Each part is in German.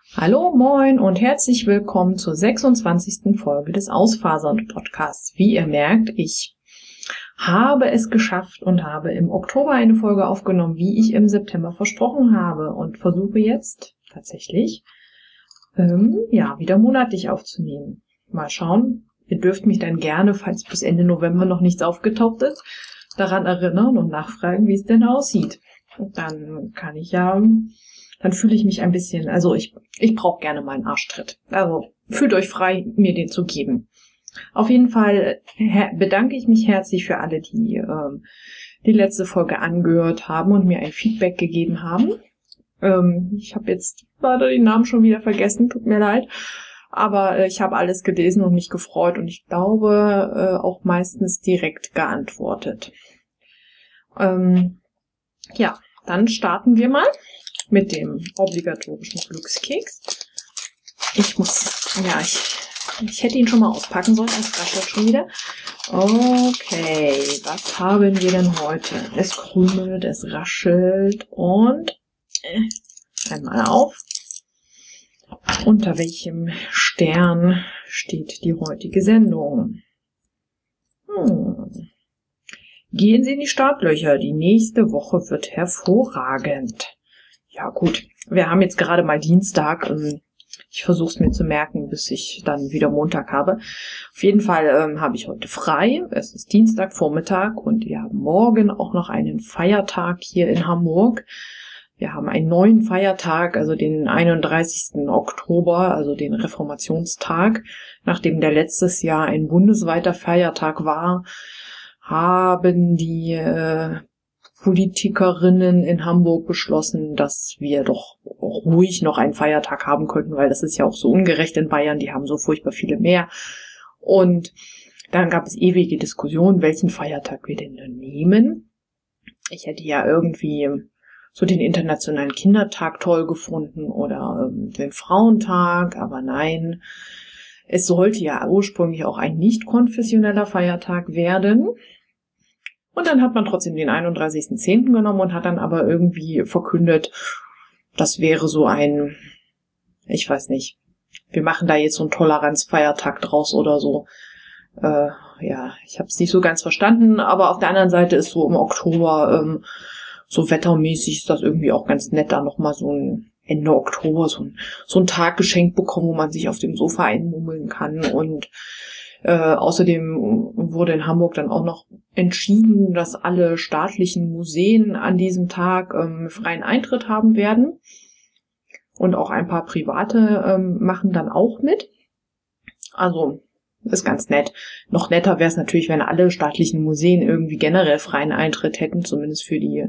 Hallo, moin und herzlich willkommen zur 26. Folge des Ausfasern-Podcasts. Wie ihr merkt, ich habe es geschafft und habe im Oktober eine Folge aufgenommen, wie ich im September versprochen habe, und versuche jetzt tatsächlich wieder monatlich aufzunehmen. Mal schauen. Ihr dürft mich dann gerne, falls bis Ende November noch nichts aufgetaucht ist, daran erinnern und nachfragen, wie es denn aussieht. Und dann kann ich dann fühle ich mich ein bisschen, also ich brauche gerne mal einen Arschtritt. Also fühlt euch frei, mir den zu geben. Auf jeden Fall bedanke ich mich herzlich für alle, die die letzte Folge angehört haben und mir ein Feedback gegeben haben. Ich habe jetzt leider den Namen schon wieder vergessen, tut mir leid. Aber ich habe alles gelesen und mich gefreut und ich glaube auch meistens direkt geantwortet. Dann starten wir mal mit dem obligatorischen Glückskeks. Ich hätte ihn schon mal auspacken sollen, es raschelt schon wieder. Okay, was haben wir denn heute? Es krümelt, es raschelt und einmal auf. Unter welchem Stern steht die heutige Sendung? Gehen Sie in die Startlöcher, die nächste Woche wird hervorragend. Ja gut, wir haben jetzt gerade mal Dienstag. Ich versuche es mir zu merken, bis ich dann wieder Montag habe. Auf jeden Fall habe ich heute frei. Es ist Dienstagvormittag und wir haben morgen auch noch einen Feiertag hier in Hamburg. Wir haben einen neuen Feiertag, also den 31. Oktober, also den Reformationstag. Nachdem der letztes Jahr ein bundesweiter Feiertag war, haben die Politikerinnen in Hamburg beschlossen, dass wir doch ruhig noch einen Feiertag haben könnten, weil das ist ja auch so ungerecht in Bayern, die haben so furchtbar viele mehr. Und dann gab es ewige Diskussionen, welchen Feiertag wir denn nehmen. Ich hätte ja irgendwie so den Internationalen Kindertag toll gefunden oder den Frauentag, aber nein, es sollte ja ursprünglich auch ein nicht konfessioneller Feiertag werden. Und dann hat man trotzdem den 31.10. genommen und hat dann aber irgendwie verkündet, das wäre so ein, ich weiß nicht, wir machen da jetzt so einen Toleranzfeiertag draus oder so. Ich habe es nicht so ganz verstanden, aber auf der anderen Seite ist so im Oktober, so wettermäßig ist das irgendwie auch ganz nett, da nochmal so ein Ende Oktober so ein Tag geschenkt bekommen, wo man sich auf dem Sofa einmummeln kann. Und außerdem wurde in Hamburg dann auch noch entschieden, dass alle staatlichen Museen an diesem Tag freien Eintritt haben werden. Und auch ein paar private machen dann auch mit. Also ist ganz nett. Noch netter wäre es natürlich, wenn alle staatlichen Museen irgendwie generell freien Eintritt hätten, zumindest für die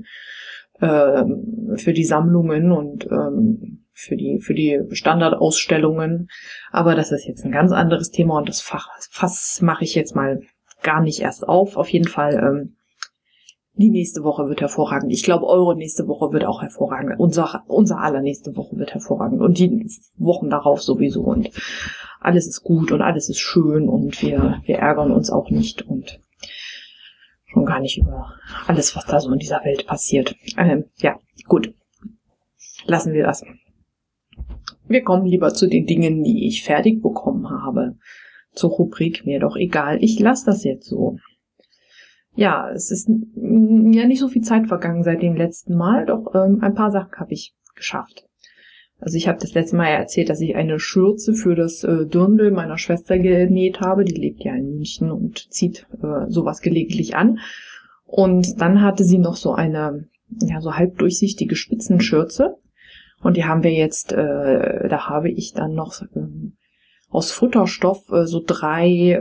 Sammlungen und für die Standardausstellungen. Aber das ist jetzt ein ganz anderes Thema und das Fass mache ich jetzt mal gar nicht erst auf. Auf jeden Fall, die nächste Woche wird hervorragend. Ich glaube, eure nächste Woche wird auch hervorragend. Unser aller nächste Woche wird hervorragend und die Wochen darauf sowieso. Und alles ist gut und alles ist schön und wir ärgern uns auch nicht und schon gar nicht über alles, was da so in dieser Welt passiert. Gut. Lassen wir das. Wir kommen lieber zu den Dingen, die ich fertig bekommen habe. Zur Rubrik mir doch egal. Ich lasse das jetzt so. Ja, es ist ja nicht so viel Zeit vergangen seit dem letzten Mal, doch ein paar Sachen habe ich geschafft. Also ich habe das letzte Mal erzählt, dass ich eine Schürze für das Dirndl meiner Schwester genäht habe. Die lebt ja in München und zieht sowas gelegentlich an. Und dann hatte sie noch so eine so halbdurchsichtige Spitzenschürze. Und die haben wir jetzt, da habe ich dann noch aus Futterstoff so drei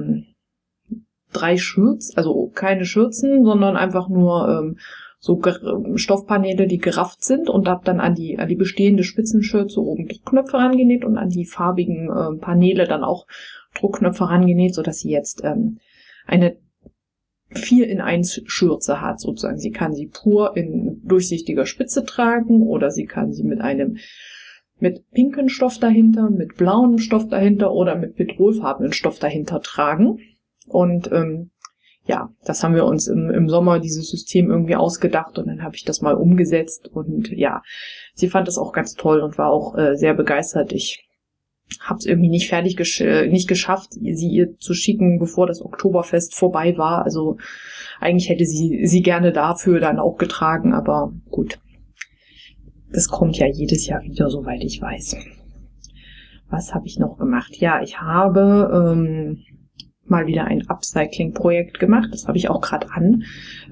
Schürzen, also keine Schürzen, sondern einfach nur so Stoffpaneele, die gerafft sind, und habe dann an die bestehende Spitzenschürze oben Druckknöpfe rangenäht und an die farbigen Paneele dann auch Druckknöpfe rangenäht, sodass sie jetzt eine 4-in-1 Schürze hat, sozusagen. Sie kann sie pur in durchsichtiger Spitze tragen oder sie kann sie mit pinken Stoff dahinter, mit blauem Stoff dahinter oder mit petrolfarbenen Stoff dahinter tragen. Und ja, das haben wir uns im Sommer, dieses System irgendwie ausgedacht und dann habe ich das mal umgesetzt und ja, sie fand das auch ganz toll und war auch sehr begeistert. Ich habe es irgendwie nicht geschafft, sie ihr zu schicken, bevor das Oktoberfest vorbei war. Also eigentlich hätte sie gerne dafür dann auch getragen, aber gut, das kommt ja jedes Jahr wieder, soweit ich weiß. Was habe ich noch gemacht? Ja, ich habe mal wieder ein Upcycling-Projekt gemacht. Das habe ich auch gerade an.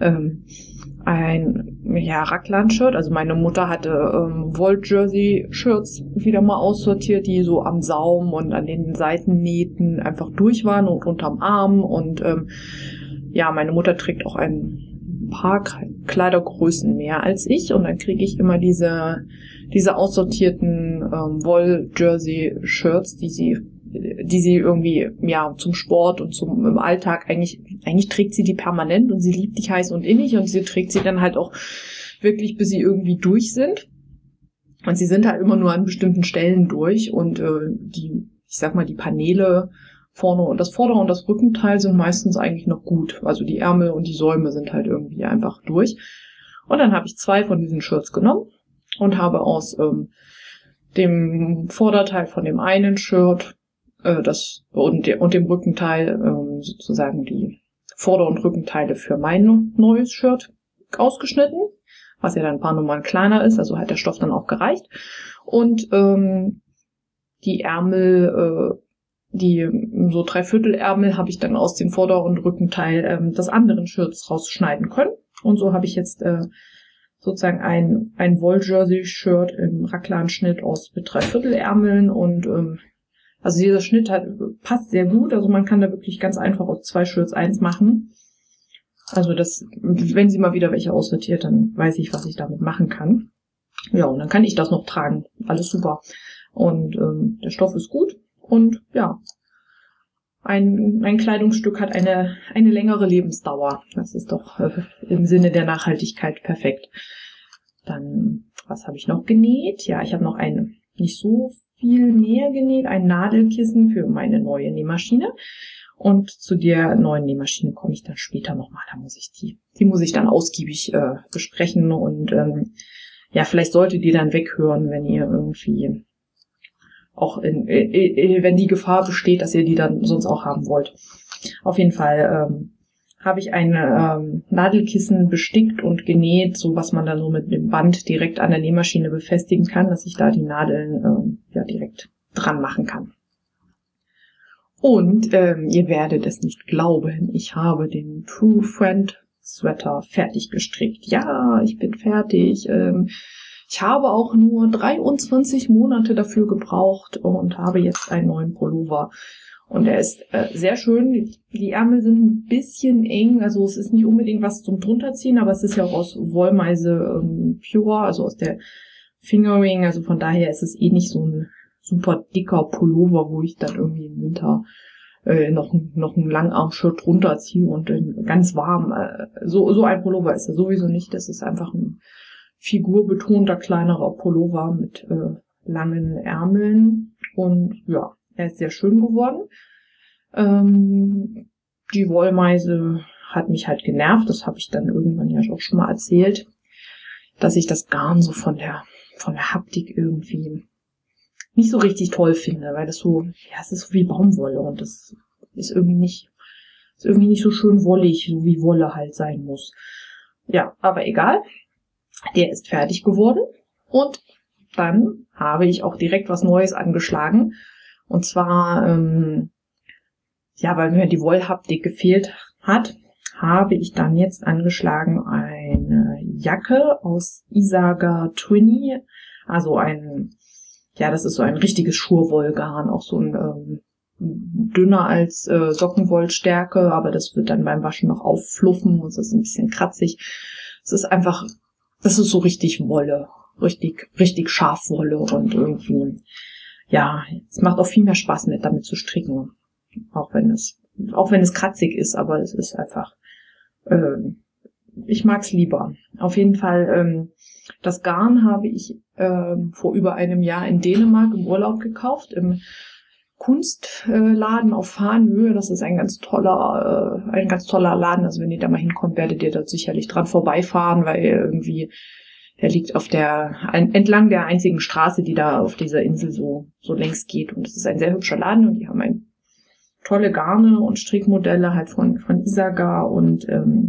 Ein Raglan-Shirt. Also meine Mutter hatte Woll-Jersey-Shirts wieder mal aussortiert, die so am Saum und an den Seitennähten einfach durch waren und unterm Arm. Und meine Mutter trägt auch ein paar Kleidergrößen mehr als ich. Und dann kriege ich immer diese aussortierten Woll-Jersey-Shirts, die sie irgendwie, ja, zum Sport und im Alltag, eigentlich trägt sie die permanent und sie liebt die heiß und innig und sie trägt sie dann halt auch wirklich, bis sie irgendwie durch sind. Und sie sind halt immer nur an bestimmten Stellen durch und die Paneele vorne und das Vorder- und das Rückenteil sind meistens eigentlich noch gut. Also die Ärmel und die Säume sind halt irgendwie einfach durch. Und dann habe ich 2 von diesen Shirts genommen und habe aus dem Vorderteil von dem einen Shirt und dem Rückenteil sozusagen die Vorder- und Rückenteile für mein neues Shirt ausgeschnitten, was ja dann ein paar Nummern kleiner ist, also hat der Stoff dann auch gereicht. Und die Ärmel, die so 3/4 Ärmel habe ich dann aus dem Vorder- und Rückenteil des anderen Shirts rausschneiden können. Und so habe ich jetzt sozusagen ein Woll-Jersey-Shirt im Raglan-Schnitt mit 3/4 Ärmeln und also dieser Schnitt passt sehr gut, also man kann da wirklich ganz einfach aus 2 Shirts 1 machen. Also wenn sie mal wieder welche aussortiert, dann weiß ich, was ich damit machen kann. Ja, und dann kann ich das noch tragen. Alles super. Und der Stoff ist gut und ja, ein Kleidungsstück hat eine längere Lebensdauer. Das ist doch im Sinne der Nachhaltigkeit perfekt. Dann, was habe ich noch genäht? Ja, ich habe noch nicht so viel mehr genäht, ein Nadelkissen für meine neue Nähmaschine. Und zu der neuen Nähmaschine komme ich dann später nochmal. Da muss ich die muss ich dann ausgiebig besprechen und vielleicht solltet ihr dann weghören, wenn ihr irgendwie auch wenn die Gefahr besteht, dass ihr die dann sonst auch haben wollt. Auf jeden Fall habe ich ein Nadelkissen bestickt und genäht, so was man dann so mit dem Band direkt an der Nähmaschine befestigen kann, dass ich da die Nadeln direkt dran machen kann. Und ihr werdet es nicht glauben, ich habe den True Friend Sweater fertig gestrickt. Ja, ich bin fertig. Ich habe auch nur 23 Monate dafür gebraucht und habe jetzt einen neuen Pullover. Und er ist sehr schön. Die Ärmel sind ein bisschen eng, also es ist nicht unbedingt was zum Drunterziehen, aber es ist ja auch aus Wollmeise Pure, also aus der Fingering, also von daher ist es nicht so ein super dicker Pullover, wo ich dann irgendwie im Winter noch ein Langarm-Shirt drunter ziehe und ganz warm. So ein Pullover ist er sowieso nicht. Das ist einfach ein figurbetonter kleinerer Pullover mit langen Ärmeln und ja, er ist sehr schön geworden. Die Wollmeise hat mich halt genervt. Das habe ich dann irgendwann ja auch schon mal erzählt, dass ich das Garn so von der Haptik irgendwie nicht so richtig toll finde, weil es ist so wie Baumwolle und das ist irgendwie nicht so schön wollig, so wie Wolle halt sein muss. Ja, aber egal. Der ist fertig geworden und dann habe ich auch direkt was Neues angeschlagen. Und zwar, weil mir die Wollhaptik gefehlt hat, habe ich dann jetzt angeschlagen eine Jacke aus Isaga Twinny, also das ist so ein richtiges Schurwollgarn, auch so ein dünner als Sockenwollstärke, aber das wird dann beim Waschen noch auffluffen und es ist ein bisschen kratzig. Das ist so richtig Wolle, richtig Schafwolle und irgendwie, ja, es macht auch viel mehr Spaß damit zu stricken, auch wenn es kratzig ist, aber es ist einfach, ich mag's lieber. Auf jeden Fall, das Garn habe ich vor über einem Jahr in Dänemark im Urlaub gekauft, im Kunstladen auf Fahnenhöhe. Das ist ein ganz toller Laden. Also wenn ihr da mal hinkommt, werdet ihr dort sicherlich dran vorbeifahren, weil irgendwie der liegt entlang der einzigen Straße, die da auf dieser Insel so längs geht. Und es ist ein sehr hübscher Laden und die haben tolle Garne und Strickmodelle halt von Isaga. Und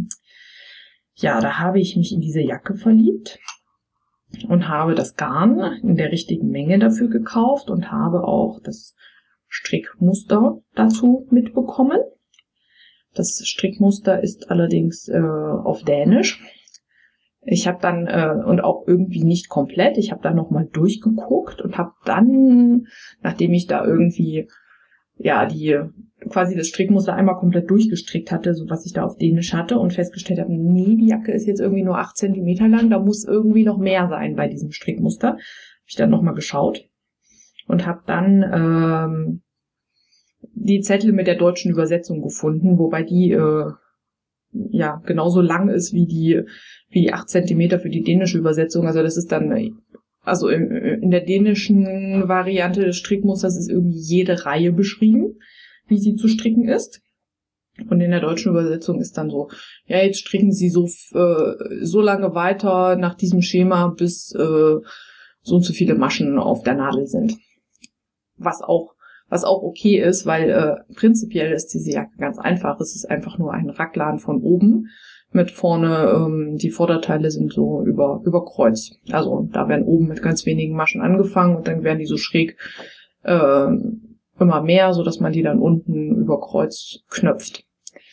da habe ich mich in diese Jacke verliebt und habe das Garn in der richtigen Menge dafür gekauft und habe auch das Strickmuster dazu mitbekommen. Das Strickmuster ist allerdings auf Dänisch. Ich habe dann, und auch irgendwie nicht komplett, ich habe da nochmal durchgeguckt und habe dann, nachdem ich da irgendwie, quasi das Strickmuster einmal komplett durchgestrickt hatte, so was ich da auf Dänisch hatte und festgestellt habe, nee, die Jacke ist jetzt irgendwie nur 8 Zentimeter lang, da muss irgendwie noch mehr sein bei diesem Strickmuster. Habe ich dann nochmal geschaut und habe dann die Zettel mit der deutschen Übersetzung gefunden, wobei die genauso lang ist wie die 8 Zentimeter für die dänische Übersetzung. Also das ist dann, in der dänischen Variante des Strickmusters ist irgendwie jede Reihe beschrieben, wie sie zu stricken ist. Und in der deutschen Übersetzung ist dann so, ja, jetzt stricken Sie so lange weiter nach diesem Schema, bis so und so viele Maschen auf der Nadel sind. Was auch okay ist, weil prinzipiell ist diese Jacke ganz einfach. Es ist einfach nur ein Raglan von oben mit vorne, die Vorderteile sind so über Kreuz. Also da werden oben mit ganz wenigen Maschen angefangen und dann werden die so schräg immer mehr, so dass man die dann unten über Kreuz knöpft.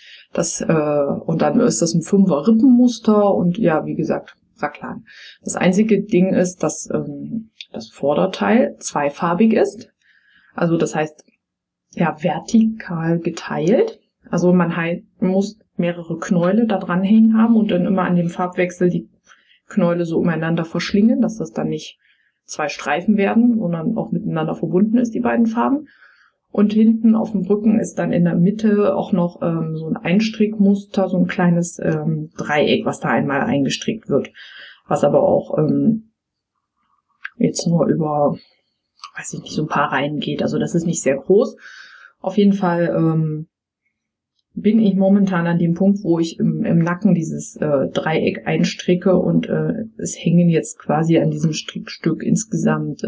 Und dann ist das ein 5er Rippenmuster und ja, wie gesagt, Raglan. Das einzige Ding ist, dass das Vorderteil zweifarbig ist. Also das heißt, ja, vertikal geteilt. Also man muss mehrere Knäule da dranhängen haben und dann immer an dem Farbwechsel die Knäule so umeinander verschlingen, dass das dann nicht 2 Streifen werden, sondern auch miteinander verbunden ist, die beiden Farben. Und hinten auf dem Rücken ist dann in der Mitte auch noch so ein Einstrickmuster, so ein kleines Dreieck, was da einmal eingestrickt wird. Was aber auch jetzt nur über, weiß ich nicht, so ein paar Reihen geht. Also das ist nicht sehr groß. Auf jeden Fall bin ich momentan an dem Punkt, wo ich im Nacken dieses Dreieck einstricke und es hängen jetzt quasi an diesem Strickstück insgesamt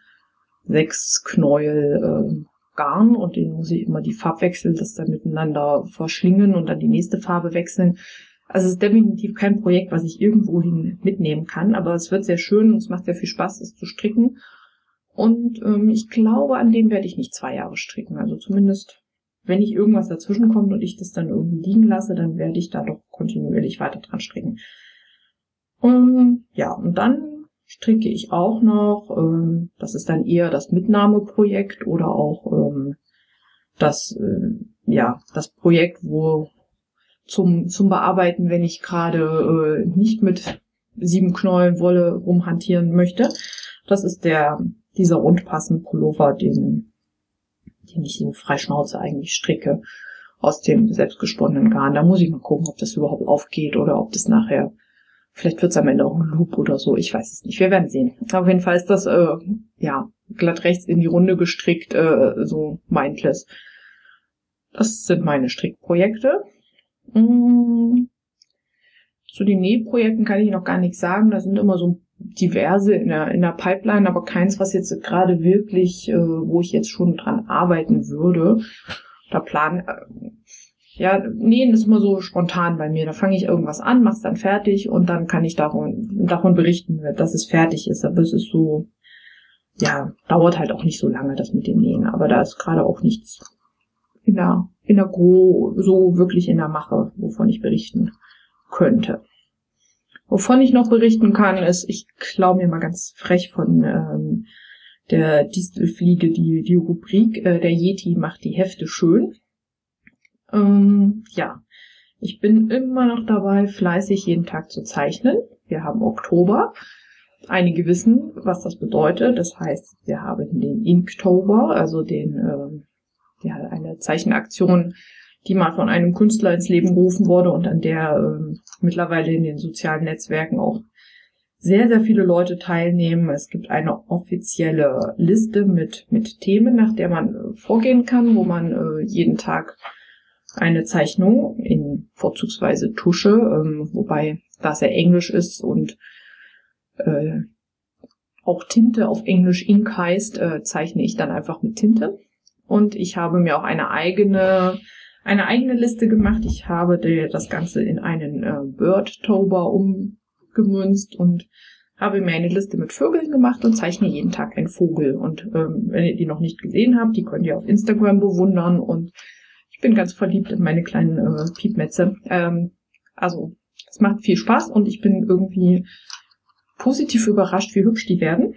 6 Knäuel Garn und denen muss ich immer die Farbwechsel, das dann miteinander verschlingen und dann die nächste Farbe wechseln. Also es ist definitiv kein Projekt, was ich irgendwohin mitnehmen kann, aber es wird sehr schön und es macht sehr viel Spaß, es zu stricken. Und ich glaube, an dem werde ich nicht 2 Jahre stricken. Also zumindest, wenn nicht irgendwas dazwischen kommt und ich das dann irgendwie liegen lasse, dann werde ich da doch kontinuierlich weiter dran stricken. Und dann stricke ich auch noch, das ist dann eher das Mitnahmeprojekt oder auch das Projekt, wo zum Bearbeiten, wenn ich gerade nicht mit 7 Knäueln Wolle rumhantieren möchte. Das ist dieser Rundpassen-Pullover, den ich so frei Schnauze eigentlich stricke aus dem selbstgesponnenen Garn. Da muss ich mal gucken, ob das überhaupt aufgeht oder ob das nachher, vielleicht wird es am Ende auch ein Loop oder so, ich weiß es nicht. Wir werden sehen. Auf jeden Fall ist das glatt rechts in die Runde gestrickt, so mindless. Das sind meine Strickprojekte. Zu den Nähprojekten kann ich noch gar nichts sagen. Da sind immer so diverse in der Pipeline, aber keins, was jetzt gerade wirklich, wo ich jetzt schon dran arbeiten würde. Nähen ist immer so spontan bei mir. Da fange ich irgendwas an, mach's dann fertig und dann kann ich davon berichten, dass es fertig ist. Aber es ist so, dauert halt auch nicht so lange, das mit dem Nähen. Aber da ist gerade auch nichts in der so wirklich in der Mache, wovon ich berichten könnte. Wovon ich noch berichten kann, ist, ich klaue mir mal ganz frech von der Distelfliege die Rubrik, der Yeti macht die Hefte schön. Ich bin immer noch dabei, fleißig jeden Tag zu zeichnen. Wir haben Oktober. Einige wissen, was das bedeutet. Das heißt, wir haben den Inktober, also eine Zeichenaktion, die mal von einem Künstler ins Leben gerufen wurde und an der mittlerweile in den sozialen Netzwerken auch sehr, sehr viele Leute teilnehmen. Es gibt eine offizielle Liste mit Themen, nach der man vorgehen kann, wo man jeden Tag eine Zeichnung in vorzugsweise Tusche, wobei da es ja Englisch ist und auch Tinte auf Englisch Ink heißt, zeichne ich dann einfach mit Tinte. Und ich habe mir auch eine eigene Liste gemacht. Ich habe das Ganze in einen Birdtober umgemünzt und habe mir eine Liste mit Vögeln gemacht und zeichne jeden Tag einen Vogel. Und wenn ihr die noch nicht gesehen habt, die könnt ihr auf Instagram bewundern. Und ich bin ganz verliebt in meine kleinen Piepmätze. Also es macht viel Spaß und ich bin irgendwie positiv überrascht, wie hübsch die werden.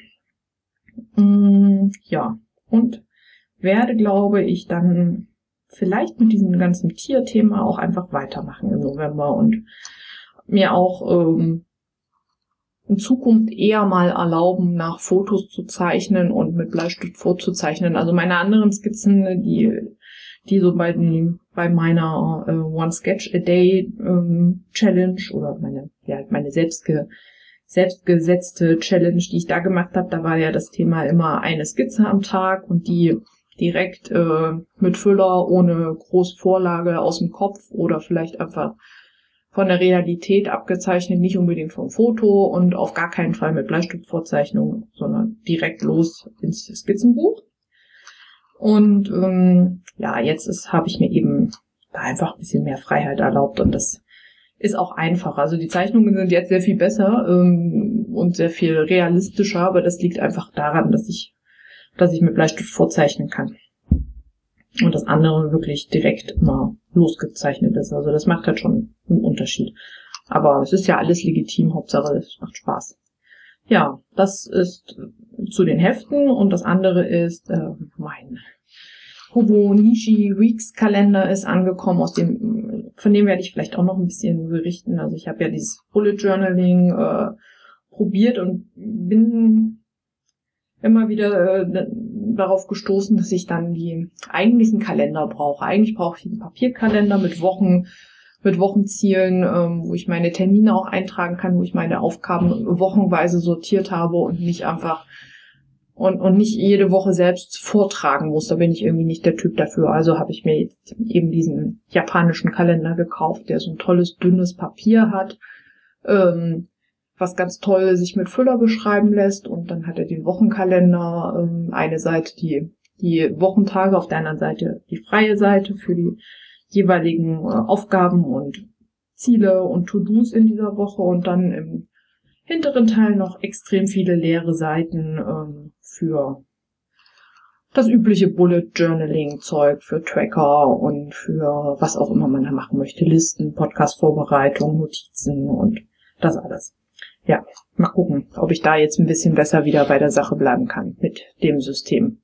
Ja, und werde, glaube ich, dann vielleicht mit diesem ganzen Tierthema auch einfach weitermachen im November und mir auch in Zukunft eher mal erlauben, nach Fotos zu zeichnen und mit Bleistift vorzuzeichnen. Also meine anderen Skizzen, die so bei meiner One Sketch a Day Challenge oder meine selbstgesetzte Challenge, die ich da gemacht habe, da war ja das Thema immer eine Skizze am Tag und die direkt mit Füller ohne groß Vorlage aus dem Kopf oder vielleicht einfach von der Realität abgezeichnet, nicht unbedingt vom Foto und auf gar keinen Fall mit Bleistiftvorzeichnung, sondern direkt los ins Skizzenbuch. Und jetzt habe ich mir eben da einfach ein bisschen mehr Freiheit erlaubt und das ist auch einfacher. Also die Zeichnungen sind jetzt sehr viel besser und sehr viel realistischer, aber das liegt einfach daran, dass ich mit Bleistift vorzeichnen kann. Und das andere wirklich direkt immer losgezeichnet ist. Also das macht halt schon einen Unterschied. Aber es ist ja alles legitim, Hauptsache es macht Spaß. Ja, das ist zu den Heften und das andere ist mein Hobonichi Weeks Kalender ist angekommen, von dem werde ich vielleicht auch noch ein bisschen berichten. Also ich habe ja dieses Bullet Journaling probiert und bin immer wieder darauf gestoßen, dass ich dann die eigentlichen Kalender brauche. Eigentlich brauche ich einen Papierkalender mit Wochenzielen, wo ich meine Termine auch eintragen kann, wo ich meine Aufgaben wochenweise sortiert habe und nicht einfach und nicht jede Woche selbst vortragen muss. Da bin ich irgendwie nicht der Typ dafür. Also habe ich mir jetzt eben diesen japanischen Kalender gekauft, der so ein tolles, dünnes Papier hat, was ganz toll sich mit Füller beschreiben lässt. Und dann hat er den Wochenkalender, eine Seite die Wochentage, auf der anderen Seite die freie Seite für die jeweiligen Aufgaben und Ziele und To-Dos in dieser Woche und dann im hinteren Teil noch extrem viele leere Seiten für das übliche Bullet Journaling Zeug, für Tracker und für was auch immer man da machen möchte, Listen, Podcast-Vorbereitung, Notizen und das alles. Ja, mal gucken, ob ich da jetzt ein bisschen besser wieder bei der Sache bleiben kann mit dem System.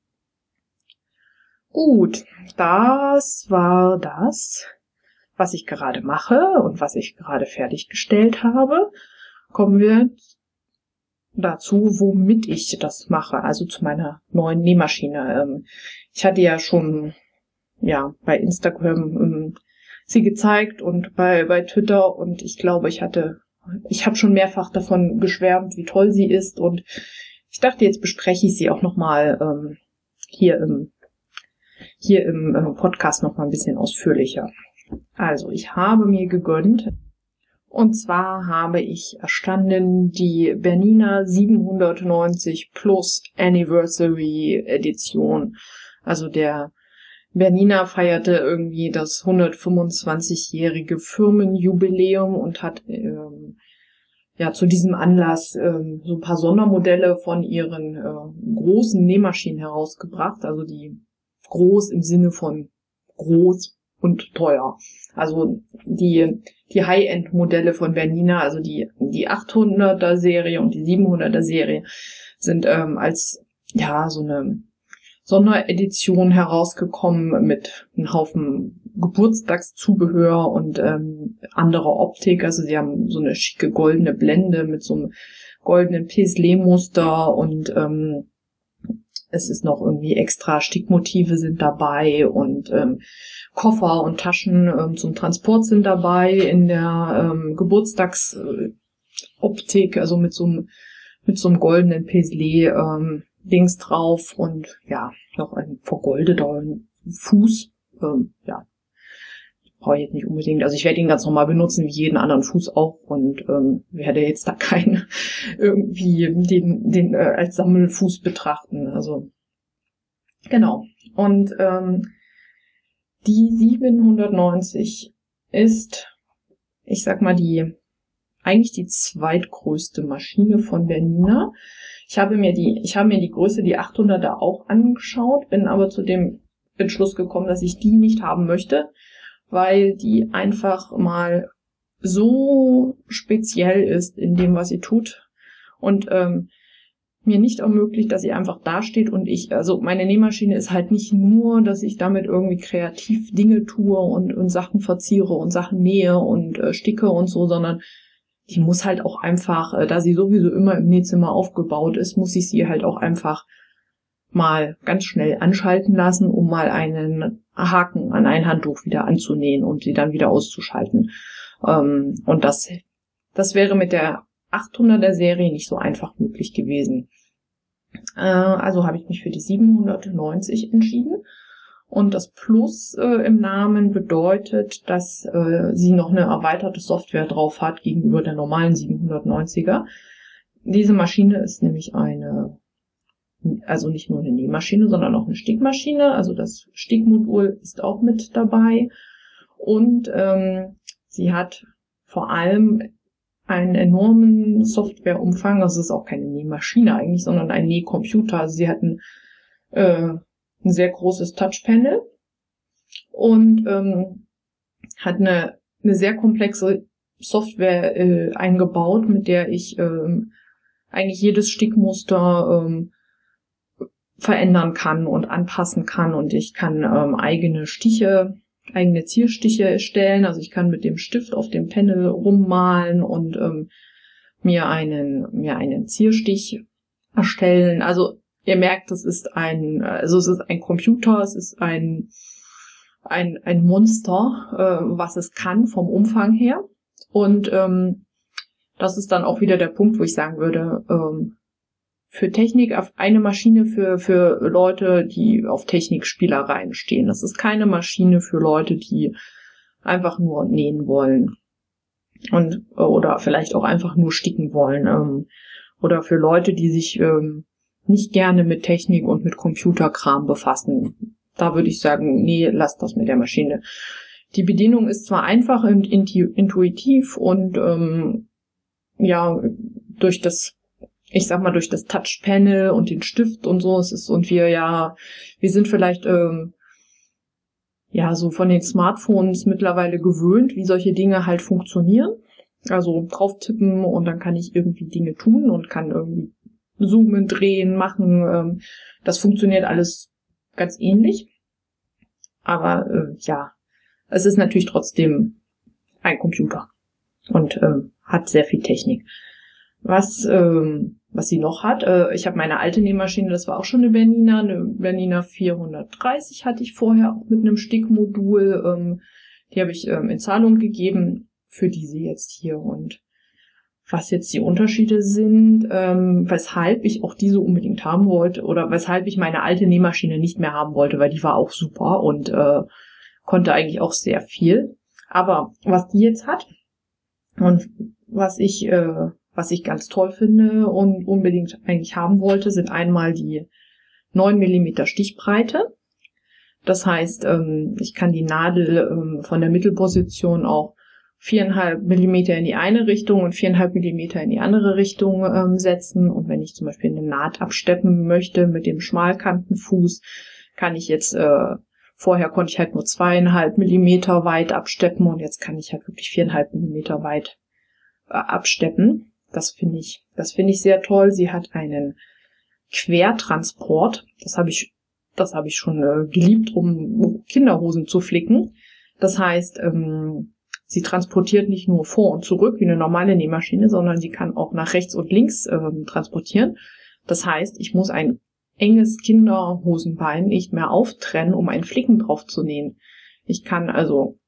Gut, das war das, was ich gerade mache und was ich gerade fertiggestellt habe. Kommen wir dazu, womit ich das mache, also zu meiner neuen Nähmaschine. Ich hatte ja schon bei Instagram sie gezeigt und bei Twitter und ich glaube, ich habe schon mehrfach davon geschwärmt, wie toll sie ist und ich dachte, jetzt bespreche ich sie auch nochmal hier im Podcast nochmal ein bisschen ausführlicher. Also, ich habe mir gegönnt, und zwar habe ich erstanden die Bernina 790 Plus Anniversary Edition. Also der Bernina feierte irgendwie das 125-jährige Firmenjubiläum und hat zu diesem Anlass so ein paar Sondermodelle von ihren großen Nähmaschinen herausgebracht. Also die groß im Sinne von groß und teuer. Also die High-End-Modelle von Bernina, also die 800er Serie und die 700er Serie sind als so eine Sonderedition herausgekommen mit einem Haufen Geburtstagszubehör und anderer Optik. Also sie haben so eine schicke goldene Blende mit so einem goldenen Paisley-Muster und es ist noch irgendwie extra Stickmotive sind dabei und Koffer und Taschen zum Transport sind dabei. In der Optik, also mit so einem goldenen Paisley Dings drauf und ja, noch ein vergoldeter Fuß. Brauche ich jetzt nicht unbedingt. Also ich werde ihn ganz normal benutzen, wie jeden anderen Fuß auch und werde jetzt da keinen irgendwie den als Sammelfuß betrachten. Also genau. Und die 790 ist, ich sag mal, eigentlich die zweitgrößte Maschine von Bernina. Ich habe mir die Größe, die 800er auch angeschaut, bin aber zu dem Entschluss gekommen, dass ich die nicht haben möchte, weil die einfach mal so speziell ist in dem, was sie tut und mir nicht ermöglicht, dass sie einfach dasteht und also meine Nähmaschine ist halt nicht nur, dass ich damit irgendwie kreativ Dinge tue und Sachen verziere und Sachen nähe und sticke und so, sondern die muss halt auch einfach, da sie sowieso immer im Nähzimmer aufgebaut ist, muss ich sie halt auch einfach mal ganz schnell anschalten lassen, um mal einen Haken an ein Handtuch wieder anzunähen und sie dann wieder auszuschalten. Und das wäre mit der 800er Serie nicht so einfach möglich gewesen. Also habe ich mich für die 790 entschieden. Und das Plus im Namen bedeutet, dass sie noch eine erweiterte Software drauf hat gegenüber der normalen 790er. Diese Maschine ist nämlich also nicht nur eine Nähmaschine, sondern auch eine Stickmaschine. Also das Stickmodul ist auch mit dabei. Und sie hat vor allem einen enormen Softwareumfang. Also es ist auch keine Nähmaschine eigentlich, sondern ein Nähcomputer. Also sie hat ein sehr großes Touchpanel und hat eine sehr komplexe Software eingebaut, mit der ich eigentlich jedes Stickmuster verändern kann und anpassen kann und ich kann eigene Zierstiche erstellen. Also ich kann mit dem Stift auf dem Panel rummalen und mir einen Zierstich erstellen. Also ihr merkt, es ist ein Computer, es ist ein Monster, was es kann vom Umfang her. Und das ist dann auch wieder der Punkt, wo ich sagen würde, für Technik, eine Maschine für Leute, die auf Technikspielereien stehen. Das ist keine Maschine für Leute, die einfach nur nähen wollen. Oder vielleicht auch einfach nur sticken wollen. Oder für Leute, die sich nicht gerne mit Technik und mit Computerkram befassen. Da würde ich sagen, nee, lasst das mit der Maschine. Die Bedienung ist zwar einfach und intuitiv und durch das Touchpanel und den Stift und so, wir sind vielleicht so von den Smartphones mittlerweile gewöhnt, wie solche Dinge halt funktionieren. Also drauf tippen und dann kann ich irgendwie Dinge tun und kann irgendwie zoomen, drehen, machen. Das funktioniert alles ganz ähnlich. Aber es ist natürlich trotzdem ein Computer und hat sehr viel Technik. Was sie noch hat, ich habe meine alte Nähmaschine, das war auch schon eine Bernina 430 hatte ich vorher auch mit einem Stickmodul. Die habe ich in Zahlung gegeben für diese jetzt hier. Und was jetzt die Unterschiede sind, weshalb ich auch diese unbedingt haben wollte oder weshalb ich meine alte Nähmaschine nicht mehr haben wollte, weil die war auch super und konnte eigentlich auch sehr viel. Aber was die jetzt hat und was ich ganz toll finde und unbedingt eigentlich haben wollte, sind einmal die 9 mm Stichbreite. Das heißt, ich kann die Nadel von der Mittelposition auch 4,5 mm in die eine Richtung und 4,5 mm in die andere Richtung setzen. Und wenn ich zum Beispiel eine Naht absteppen möchte mit dem Schmalkantenfuß, kann ich jetzt, vorher konnte ich halt nur 2,5 mm weit absteppen und jetzt kann ich halt wirklich 4,5 mm weit absteppen. Das finde ich sehr toll. Sie hat einen Quertransport. Das habe ich schon geliebt, um Kinderhosen zu flicken. Das heißt, sie transportiert nicht nur vor und zurück wie eine normale Nähmaschine, sondern sie kann auch nach rechts und links transportieren. Das heißt, ich muss ein enges Kinderhosenbein nicht mehr auftrennen, um einen Flicken drauf zu nähen. Ich kann also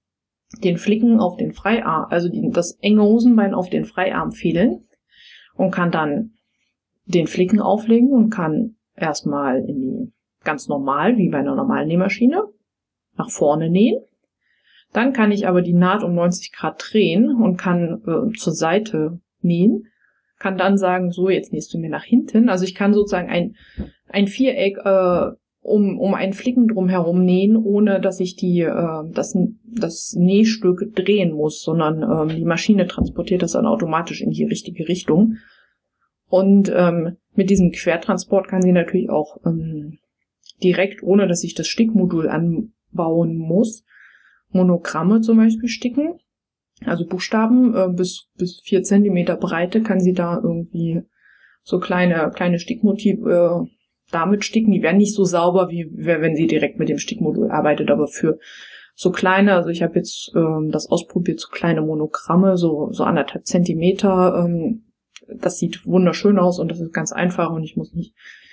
den Flicken auf den Freiarm, also das enge Hosenbein auf den Freiarm fädeln und kann dann den Flicken auflegen und kann erstmal ganz normal, wie bei einer normalen Nähmaschine, nach vorne nähen. Dann kann ich aber die Naht um 90 Grad drehen und kann zur Seite nähen. Kann dann sagen, so, jetzt nähst du mir nach hinten. Also ich kann sozusagen ein Viereck um einen Flicken drumherum nähen, ohne dass ich das Nähstück drehen muss, sondern die Maschine transportiert das dann automatisch in die richtige Richtung. Und mit diesem Quertransport kann sie natürlich auch direkt, ohne dass ich das Stickmodul anbauen muss, Monogramme zum Beispiel sticken. Also Buchstaben bis 4 Zentimeter Breite kann sie da irgendwie so kleine Stickmotive damit sticken. Die werden nicht so sauber, wie wenn sie direkt mit dem Stickmodul arbeitet, aber für so kleine, also ich habe jetzt das ausprobiert, so kleine Monogramme, so 1,5 Zentimeter, das sieht wunderschön aus und das ist ganz einfach und ich muss nicht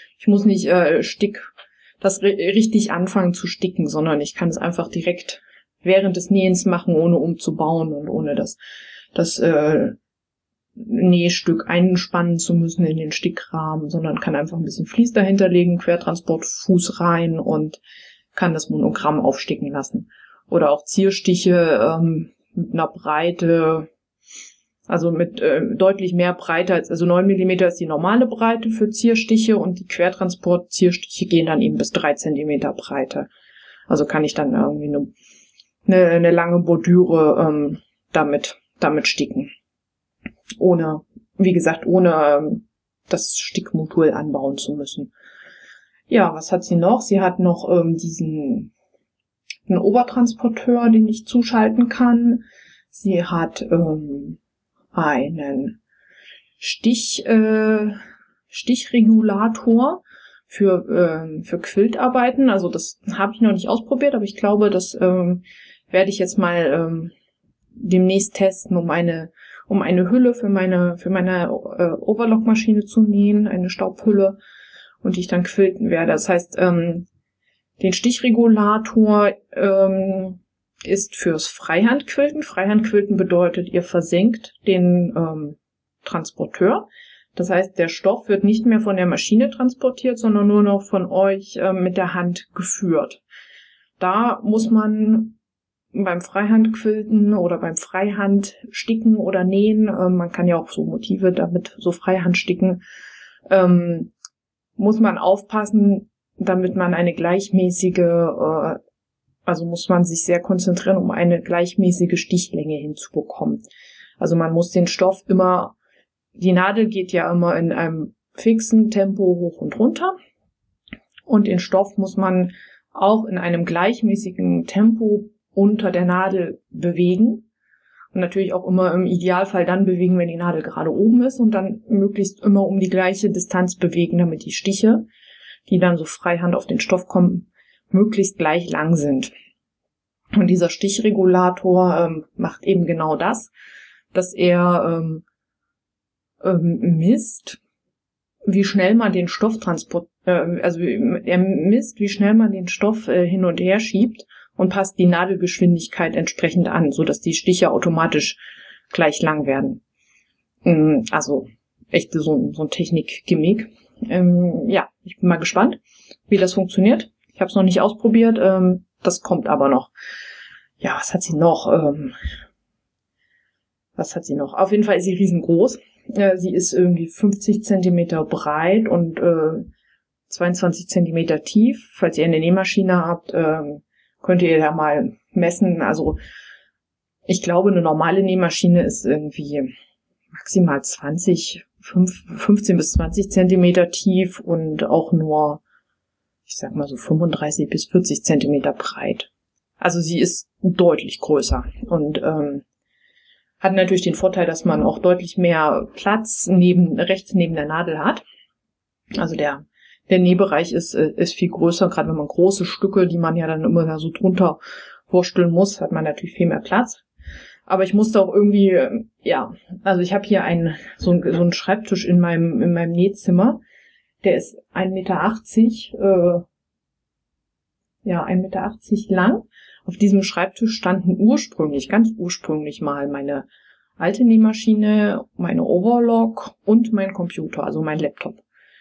das richtig anfangen zu sticken, sondern ich kann es einfach direkt während des Nähens machen, ohne umzubauen und ohne das Nähstück einspannen zu müssen in den Stickrahmen, sondern kann einfach ein bisschen Vlies dahinter legen, Quertransportfuß rein und kann das Monogramm aufsticken lassen. Oder auch Zierstiche mit einer Breite, also mit deutlich mehr Breite also 9 mm ist die normale Breite für Zierstiche und die Quertransport-Zierstiche gehen dann eben bis 3 cm Breite. Also kann ich dann irgendwie eine lange Bordüre damit sticken. Ohne das Stickmodul anbauen zu müssen. Ja, was hat sie noch? Sie hat noch einen Obertransporteur, den ich zuschalten kann. Sie hat einen Stichregulator für Quiltarbeiten. Also das habe ich noch nicht ausprobiert, aber ich glaube, das werde ich jetzt mal demnächst testen, um eine Hülle für meine Overlockmaschine zu nähen, eine Staubhülle, und die ich dann quilten werde. Das heißt, den Stichregulator ist fürs Freihandquilten. Freihandquilten bedeutet, ihr versenkt den Transporteur. Das heißt, der Stoff wird nicht mehr von der Maschine transportiert, sondern nur noch von euch mit der Hand geführt. Da muss man beim Freihandquilten oder beim Freihandsticken oder Nähen, man kann ja auch so Motive damit so Freihand sticken, muss man aufpassen, damit man also muss man sich sehr konzentrieren, um eine gleichmäßige Stichlänge hinzubekommen. Also man muss den Stoff die Nadel geht ja immer in einem fixen Tempo hoch und runter und den Stoff muss man auch in einem gleichmäßigen Tempo unter der Nadel bewegen und natürlich auch immer im Idealfall dann bewegen, wenn die Nadel gerade oben ist und dann möglichst immer um die gleiche Distanz bewegen, damit die Stiche, die dann so freihand auf den Stoff kommen, möglichst gleich lang sind. Und dieser Stichregulator macht eben genau das, dass er misst, wie schnell man den Stoff er misst, wie schnell man den Stoff hin und her schiebt und passt die Nadelgeschwindigkeit entsprechend an, so dass die Stiche automatisch gleich lang werden. Also echt so ein Technik-Gimmick. Ja, ich bin mal gespannt, wie das funktioniert. Ich habe es noch nicht ausprobiert, das kommt aber noch. Ja, was hat sie noch? Auf jeden Fall ist sie riesengroß. Sie ist irgendwie 50 Zentimeter breit und 22 Zentimeter tief. Falls ihr eine Nähmaschine habt, könnt ihr da mal messen. Also ich glaube, eine normale Nähmaschine ist irgendwie maximal 15 bis 20 Zentimeter tief und auch nur, ich sag mal so 35 bis 40 Zentimeter breit. Also sie ist deutlich größer und hat natürlich den Vorteil, dass man auch deutlich mehr Platz rechts neben der Nadel hat. Also der Nähbereich ist viel größer, gerade wenn man große Stücke, die man ja dann immer da so drunter wursteln muss, hat man natürlich viel mehr Platz. Aber ich musste auch irgendwie, also ich habe hier so einen Schreibtisch in meinem Nähzimmer, der ist 1,80 Meter, 1,80 Meter lang. Auf diesem Schreibtisch standen ganz ursprünglich mal meine alte Nähmaschine, meine Overlock und mein Computer, also mein Laptop.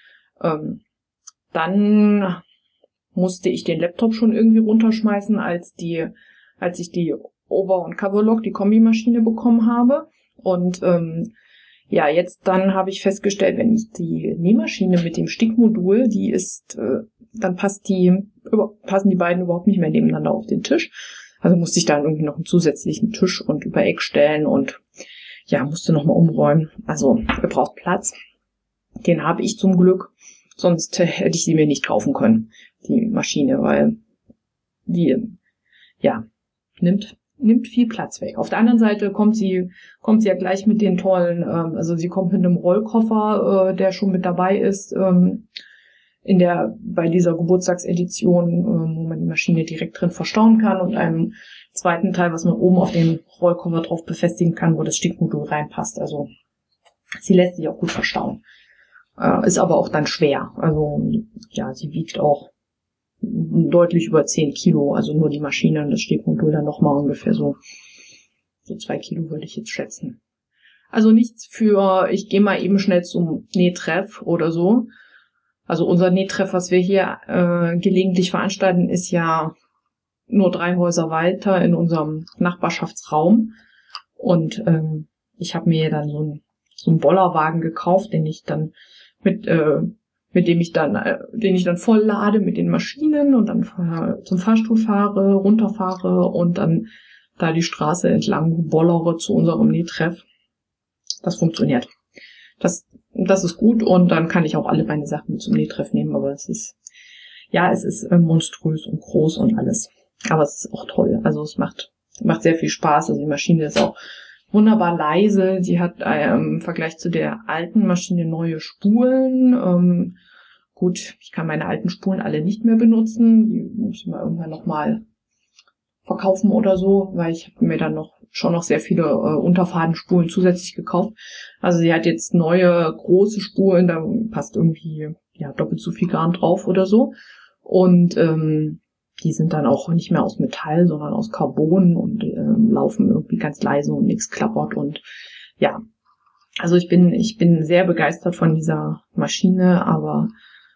Dann musste ich den Laptop schon irgendwie runterschmeißen, als ich die Over- und Coverlock, die Kombimaschine bekommen habe. Und jetzt dann habe ich festgestellt, wenn ich die Nähmaschine mit dem Stickmodul, dann passen die beiden überhaupt nicht mehr nebeneinander auf den Tisch. Also musste ich dann irgendwie noch einen zusätzlichen Tisch und über Eck stellen und musste nochmal umräumen. Also ihr braucht Platz. Den habe ich zum Glück. Sonst hätte ich sie mir nicht kaufen können, die Maschine, weil die, nimmt viel Platz weg. Auf der anderen Seite kommt sie ja gleich mit den tollen, sie kommt mit einem Rollkoffer, der schon mit dabei ist, bei dieser Geburtstagsedition, wo man die Maschine direkt drin verstauen kann und einem zweiten Teil, was man oben auf den Rollkoffer drauf befestigen kann, wo das Stickmodul reinpasst. Also sie lässt sich auch gut verstauen. Ist aber auch dann schwer. Also sie wiegt auch deutlich über 10 Kilo, also nur die Maschine und das Stickmodul dann nochmal ungefähr so 2 Kilo würde ich jetzt schätzen. Also nichts ich gehe mal eben schnell zum Nähtreff oder so. Also unser Nähtreff, was wir hier gelegentlich veranstalten, ist ja nur 3 Häuser weiter in unserem Nachbarschaftsraum. Und ich habe mir dann so einen Bollerwagen gekauft, den ich dann den ich dann voll lade mit den Maschinen und dann zum Fahrstuhl fahre, runterfahre und dann da die Straße entlang bollere zu unserem Nähtreff. Das funktioniert. Das ist gut und dann kann ich auch alle meine Sachen mit zum Nähtreff nehmen, aber es ist monströs und groß und alles. Aber es ist auch toll. Also es macht sehr viel Spaß. Also die Maschine ist auch wunderbar leise. Sie hat im Vergleich zu der alten Maschine neue Spulen. Gut, ich kann meine alten Spulen alle nicht mehr benutzen. Die muss ich mal irgendwann nochmal verkaufen oder so, weil ich habe mir dann schon noch sehr viele Unterfadenspulen zusätzlich gekauft. Also sie hat jetzt neue große Spulen, da passt irgendwie doppelt so viel Garn drauf oder so. Und die sind dann auch nicht mehr aus Metall, sondern aus Carbon und laufen irgendwie ganz leise und nichts klappert und also ich bin sehr begeistert von dieser Maschine, aber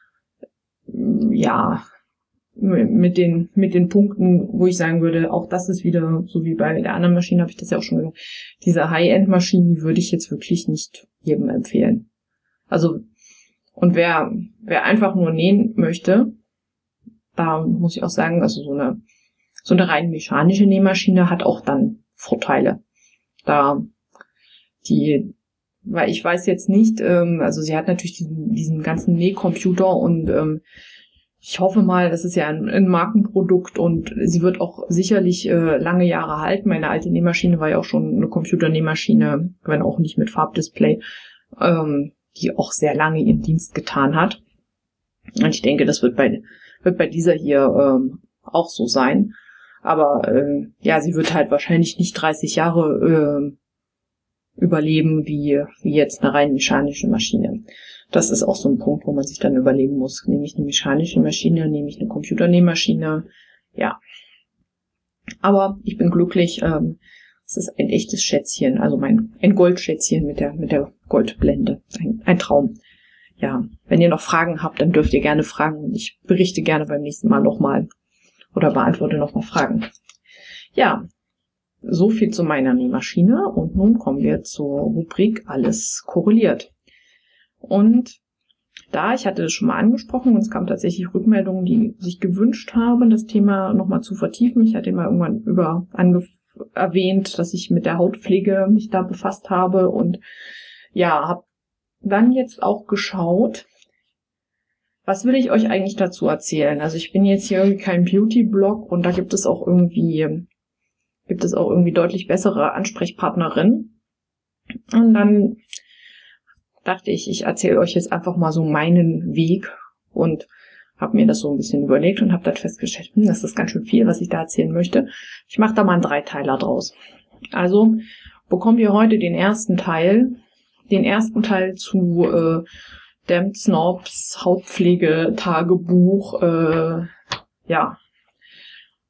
mit den Punkten, wo ich sagen würde, auch das ist wieder, so wie bei der anderen Maschine, habe ich das ja auch schon gesagt, diese High-End-Maschine, die würde ich jetzt wirklich nicht jedem empfehlen. Also, und wer einfach nur nähen möchte, da muss ich auch sagen, also so eine rein mechanische Nähmaschine hat auch dann Vorteile. Weil ich weiß jetzt nicht, also sie hat natürlich diesen ganzen Nähcomputer und ich hoffe mal, das ist ja ein Markenprodukt und sie wird auch sicherlich lange Jahre halten. Meine alte Nähmaschine war ja auch schon eine Computernähmaschine, wenn auch nicht mit Farbdisplay, die auch sehr lange ihren Dienst getan hat. Und ich denke, das wird bei dieser hier auch so sein. Aber sie wird halt wahrscheinlich nicht 30 Jahre überleben wie jetzt eine rein mechanische Maschine. Das ist auch so ein Punkt, wo man sich dann überlegen muss, nehme ich eine mechanische Maschine, nehme ich eine Computernähmaschine, ja. Aber ich bin glücklich, es ist ein echtes Schätzchen, also ein Goldschätzchen mit der Goldblende, ein Traum. Ja, wenn ihr noch Fragen habt, dann dürft ihr gerne fragen und ich berichte gerne beim nächsten Mal nochmal oder beantworte nochmal Fragen. Ja, so viel zu meiner Nähmaschine und nun kommen wir zur Rubrik Alles korreliert. Und ich hatte das schon mal angesprochen und es kamen tatsächlich Rückmeldungen, die sich gewünscht haben, das Thema nochmal zu vertiefen. Ich hatte mal irgendwann erwähnt, dass ich mit der Hautpflege mich da befasst habe und habe dann jetzt auch geschaut, was will ich euch eigentlich dazu erzählen? Also ich bin jetzt hier irgendwie kein Beauty-Blog und da gibt es auch irgendwie deutlich bessere Ansprechpartnerinnen. Und dann dachte ich erzähle euch jetzt einfach mal so meinen Weg und habe mir das so ein bisschen überlegt und habe dann festgestellt, das ist ganz schön viel, was ich da erzählen möchte. Ich mache da mal einen Dreiteiler draus. Also bekommt ihr heute den ersten Teil zu Damp Snobs Hautpflege Tagebuch,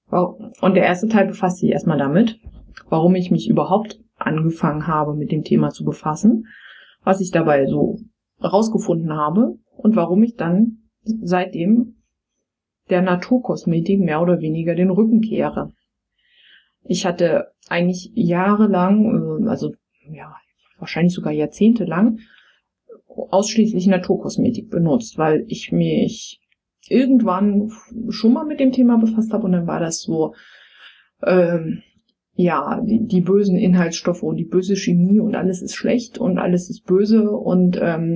Und der erste Teil befasst sich erstmal damit, warum ich mich überhaupt angefangen habe, mit dem Thema zu befassen, was ich dabei so rausgefunden habe und warum ich dann seitdem der Naturkosmetik mehr oder weniger den Rücken kehre. Ich hatte eigentlich jahrelang, also ja, wahrscheinlich sogar jahrzehntelang, ausschließlich Naturkosmetik benutzt, weil ich mich irgendwann schon mal mit dem Thema befasst habe und dann war das so, die bösen Inhaltsstoffe und die böse Chemie und alles ist schlecht und alles ist böse und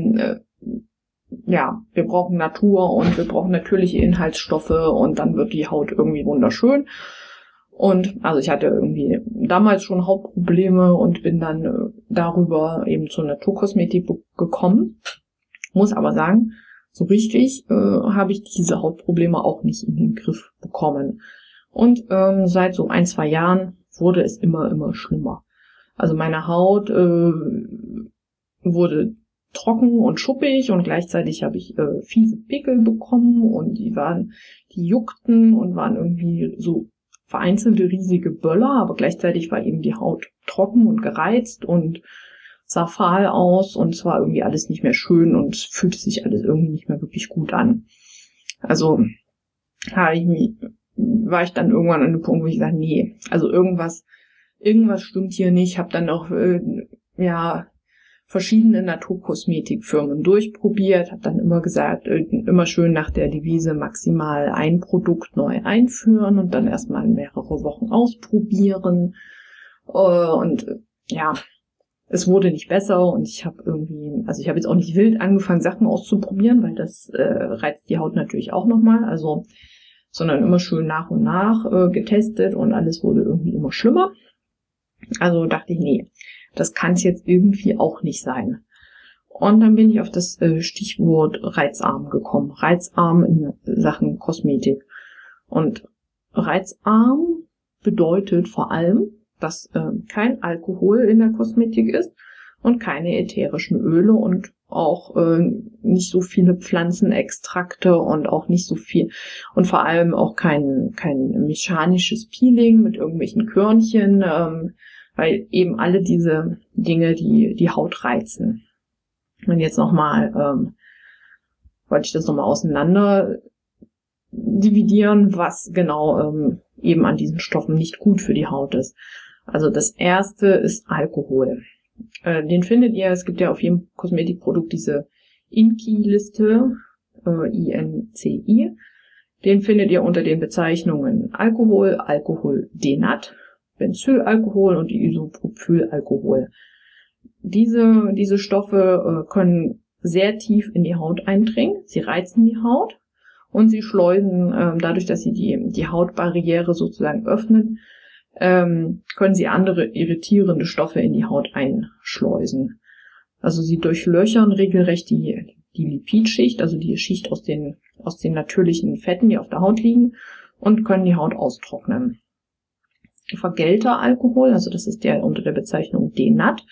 wir brauchen Natur und wir brauchen natürliche Inhaltsstoffe und dann wird die Haut irgendwie wunderschön. Und also ich hatte irgendwie damals schon Hautprobleme und bin dann darüber eben zur Naturkosmetik gekommen. Muss aber sagen, so richtig habe ich diese Hautprobleme auch nicht in den Griff bekommen. Und seit so 1-2 Jahren wurde es immer schlimmer. Also meine Haut wurde trocken und schuppig und gleichzeitig habe ich fiese Pickel bekommen und die juckten und waren irgendwie so vereinzelte riesige Böller, aber gleichzeitig war eben die Haut trocken und gereizt und sah fahl aus und es war irgendwie alles nicht mehr schön und es fühlte sich alles irgendwie nicht mehr wirklich gut an. Also war ich dann irgendwann an dem Punkt, wo ich sage, nee, also irgendwas stimmt hier nicht. Habe dann auch verschiedene Naturkosmetikfirmen durchprobiert, habe dann immer gesagt, immer schön nach der Devise maximal ein Produkt neu einführen und dann erstmal mehrere Wochen ausprobieren. Es wurde nicht besser und ich habe jetzt auch nicht wild angefangen, Sachen auszuprobieren, weil das reizt die Haut natürlich auch nochmal, sondern immer schön nach und nach getestet und alles wurde irgendwie immer schlimmer. Also dachte ich, nee, das kann es jetzt irgendwie auch nicht sein. Und dann bin ich auf das Stichwort reizarm gekommen. Reizarm in Sachen Kosmetik. Und reizarm bedeutet vor allem, dass kein Alkohol in der Kosmetik ist und keine ätherischen Öle und auch nicht so viele Pflanzenextrakte und auch nicht so viel und vor allem auch kein mechanisches Peeling mit irgendwelchen Körnchen, weil eben alle diese Dinge die Haut reizen. Und jetzt wollte ich das nochmal auseinander dividieren, was genau eben an diesen Stoffen nicht gut für die Haut ist. Also das erste ist Alkohol. Den findet ihr, es gibt ja auf jedem Kosmetikprodukt diese INCI-Liste, INCI. Den findet ihr unter den Bezeichnungen Alkohol, Alkoholdenat, Benzylalkohol und Isopropylalkohol. Diese Stoffe können sehr tief in die Haut eindringen. Sie reizen die Haut und sie schleusen, dadurch, dass sie die Hautbarriere sozusagen öffnen, können sie andere irritierende Stoffe in die Haut einschleusen. Also sie durchlöchern regelrecht die Lipidschicht, also die Schicht aus den natürlichen Fetten, die auf der Haut liegen, und können die Haut austrocknen. Vergällter Alkohol, also das ist der unter der Bezeichnung Denat,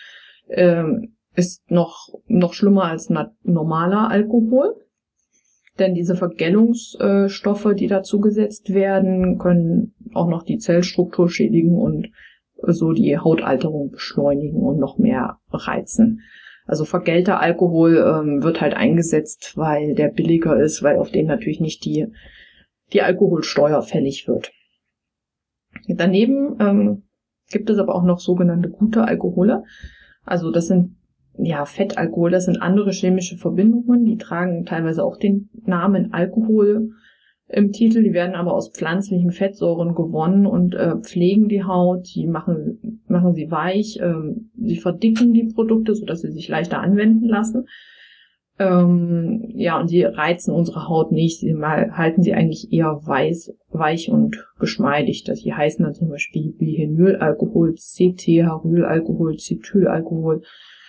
ist noch schlimmer als normaler Alkohol. Denn diese Vergällungsstoffe, die dazugesetzt werden, können auch noch die Zellstruktur schädigen und so die Hautalterung beschleunigen und noch mehr reizen. Also vergällter Alkohol wird halt eingesetzt, weil der billiger ist, weil auf den natürlich nicht die Alkoholsteuer fällig wird. Daneben gibt es aber auch noch sogenannte gute Alkohole. Also das sind Fettalkohol, das sind andere chemische Verbindungen, die tragen teilweise auch den Namen Alkohol im Titel, die werden aber aus pflanzlichen Fettsäuren gewonnen und pflegen die Haut, die machen sie weich, sie verdicken die Produkte, sodass sie sich leichter anwenden lassen. Und sie reizen unsere Haut nicht, halten sie eigentlich eher weich und geschmeidig. Die heißen dann zum Beispiel Bihenylalkohol, Cetearylalkohol, Cetylalkohol,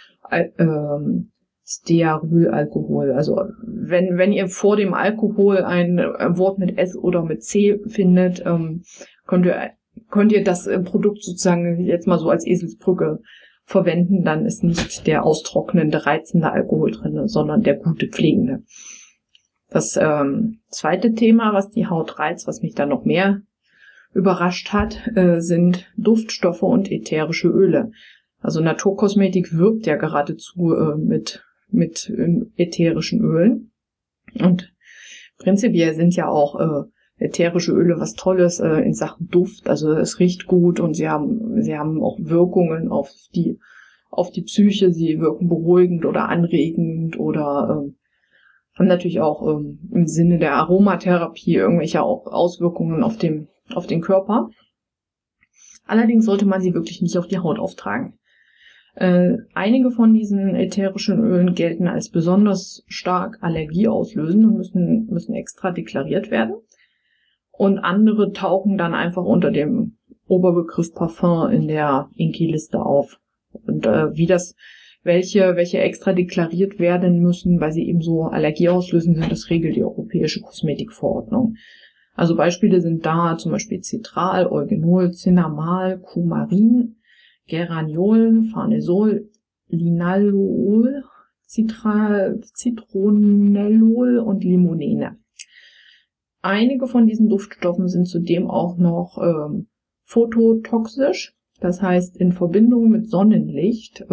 Stearylalkohol. Also wenn ihr vor dem Alkohol ein Wort mit S oder mit C findet, könnt ihr das Produkt sozusagen jetzt mal so als Eselsbrücke verwenden, dann ist nicht der austrocknende, reizende Alkohol drin, sondern der gute, pflegende. Das zweite Thema, was die Haut reizt, was mich dann noch mehr überrascht hat, sind Duftstoffe und ätherische Öle. Also Naturkosmetik wirbt ja geradezu mit ätherischen Ölen. Und prinzipiell sind ja auch ätherische Öle was Tolles in Sachen Duft. Also es riecht gut und sie haben auch Wirkungen auf die Psyche. Sie wirken beruhigend oder anregend oder haben natürlich auch im Sinne der Aromatherapie irgendwelche Auswirkungen auf den Körper. Allerdings sollte man sie wirklich nicht auf die Haut auftragen. Einige von diesen ätherischen Ölen gelten als besonders stark allergieauslösend und müssen extra deklariert werden. Und andere tauchen dann einfach unter dem Oberbegriff Parfum in der INCI-Liste auf. Und welche extra deklariert werden müssen, weil sie eben so allergieauslösend sind, das regelt die Europäische Kosmetikverordnung. Also Beispiele sind da zum Beispiel Citral, Eugenol, Cinnamal, Coumarin, Geraniol, Farnesol, Linalool, Citronellol und Limonene. Einige von diesen Duftstoffen sind zudem auch noch phototoxisch, das heißt in Verbindung mit Sonnenlicht